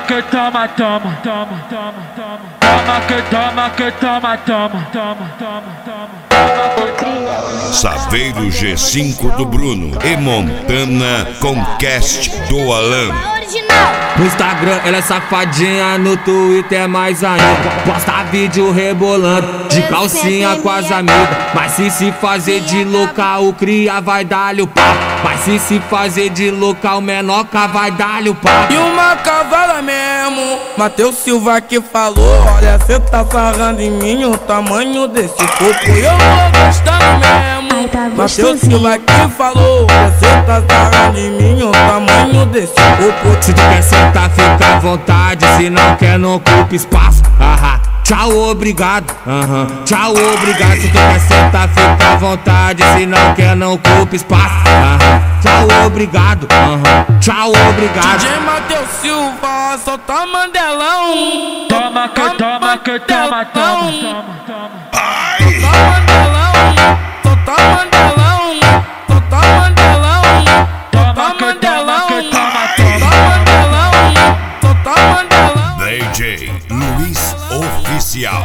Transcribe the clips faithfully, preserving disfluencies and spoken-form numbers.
que toma, toma, toma, toma, toma. Toma que toma, que toma, toma, toma, toma, toma. Saveiro G cinco do Bruno e Montana com cast do Alan. No Instagram ela é safadinha, no Twitter é mais ainda. Posta vídeo rebolando, de calcinha com as amigas. Mas se se fazer de louca, o cria vai dar-lhe o pau. Mas se se fazer de louca, o menoca vai dar-lhe o pau. E uma cavala mesmo, Matheus Silva que falou: olha, cê tá sarrando em mim o tamanho desse corpo. E eu tô gostando mesmo. Matheus Silva que falou: olha, cê tá sarrando em mim o tamanho desse corpo. Se tu quer sentar, fica à vontade. Se não quer, não ocupa espaço. Aham. Tchau, obrigado. Aham. Tchau, obrigado. Se tu quer sentar, fica à vontade. Se não quer, não ocupa espaço. Aham. Tchau, obrigado. Aham. Tchau, obrigado. D J Matheus Silva, solta Mandelão. Toma que toma, que toma, toma, toma, toma. Solta Mandelão. Solta Mandelão. Solta Mandelão. Toma que toma, que toma, toma. Solta Mandelão. D J Luiz Oficial.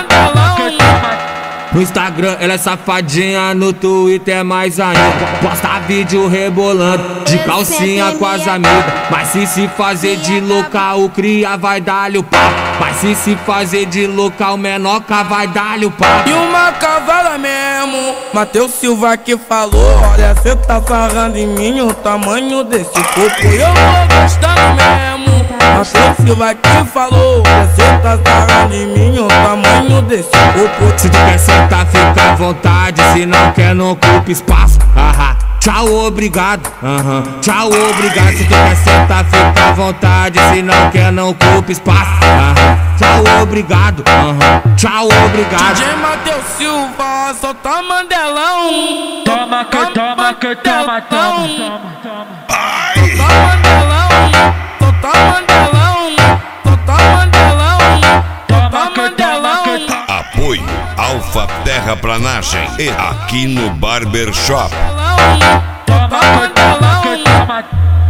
No Instagram ela é safadinha, no Twitter é mais ainda. Posta vídeo rebolando, de calcinha com as amigas. Mas se se fazer de louca, o cria vai dar-lhe o pau. Mas se se fazer de louca, o menoca vai dar-lhe o pau. E uma cavala mesmo, Matheus Silva que falou: olha, cê tá sarrando em mim o tamanho desse corpo. E eu tô gostando mesmo. Matheus Silva que falou: olha, cê tá sarrando em mim o tamanho desse corpo. Se tu quer sentar, fica à vontade. Se não quer, não ocupa espaço. Aham. Tchau, obrigado. Aham. Tchau, obrigado. Se tu quer sentar, fica à vontade. Se não quer, não ocupa espaço. Aham. Tchau, obrigado. Aham. Tchau, obrigado. D J Matheus Silva, solta Mandelão. Toma que toma, que toma, toma, toma, toma. Solta Mandelão. Solta Mandelão. Solta Mandelão. Toma que toma, que toma. Apoio Alfa Terraplanagem e aqui no Barbershop. Toma que toma, que toma.